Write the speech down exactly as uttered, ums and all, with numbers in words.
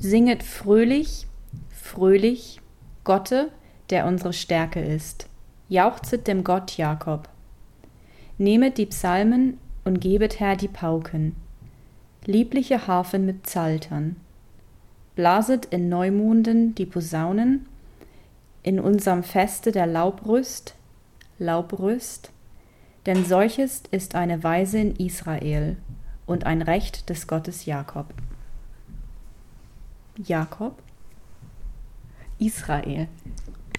Singet fröhlich, fröhlich, Gotte, der unsere Stärke ist. Jauchzet dem Gott Jakob. Nehmet die Psalmen und gebet Herr die Pauken. Liebliche Harfen mit Psaltern. Blaset in Neumunden die Posaunen, in unserem Feste der Laubrüst, Laubrüst, denn solches ist eine Weise in Israel und ein Recht des Gottes Jakob. Jakob, Israel.